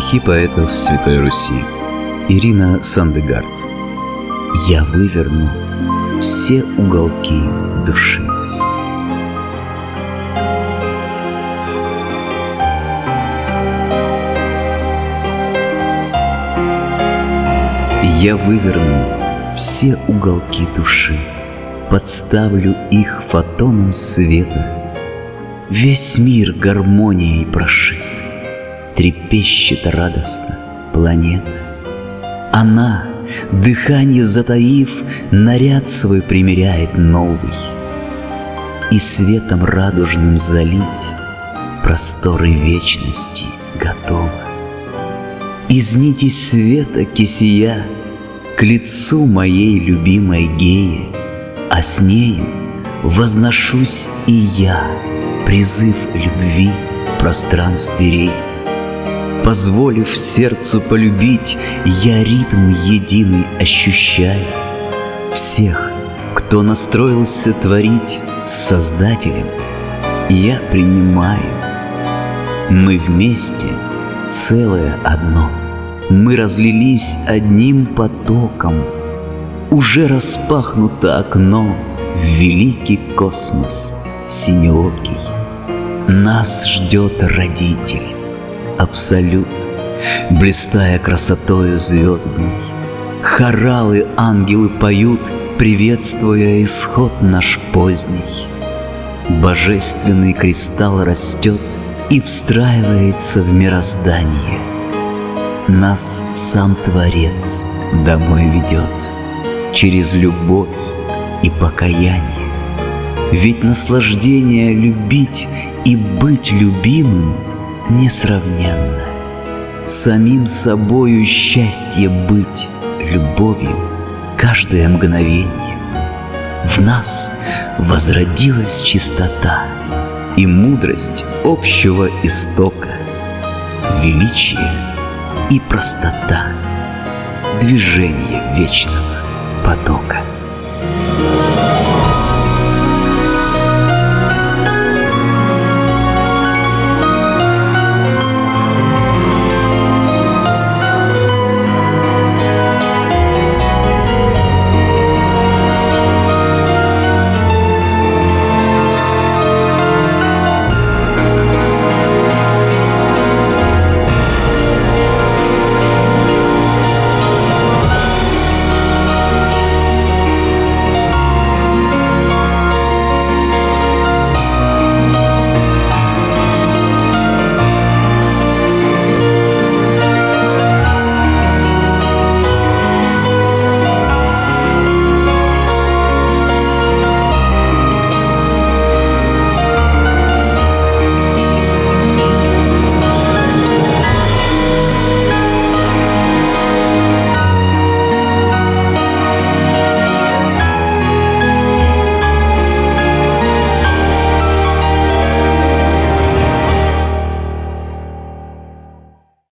Стихи поэтов Святой Руси. Ирина Сандегард. Я выверну все уголки души. Я выверну все уголки души, подставлю их фотонам света. Весь мир гармонией прошит, трепещет радостно планета. Она, дыхание затаив, наряд свой примеряет новый, и светом радужным залить просторы вечности готова. Из нити света кисия к лицу моей любимой Геи, а с нею возношусь и я, призыв любви в пространстве реет. Позволив сердцу полюбить, я ритм единый ощущаю. Всех, кто настроился творить с Создателем, я принимаю. Мы вместе целое одно, мы разлились одним потоком. Уже распахнуто окно в великий космос синеокий. Нас ждет Родитель, Абсолют, блистая красотою звездной. Хоралы ангелы поют, приветствуя исход наш поздний. Божественный кристалл растет и встраивается в мироздание. Нас сам Творец домой ведет через любовь и покаяние. Ведь наслаждение любить и быть любимым несравненно. Самим собою счастье быть любовью каждое мгновение. В нас возродилась чистота и мудрость общего истока, величие и простота движения вечного потока.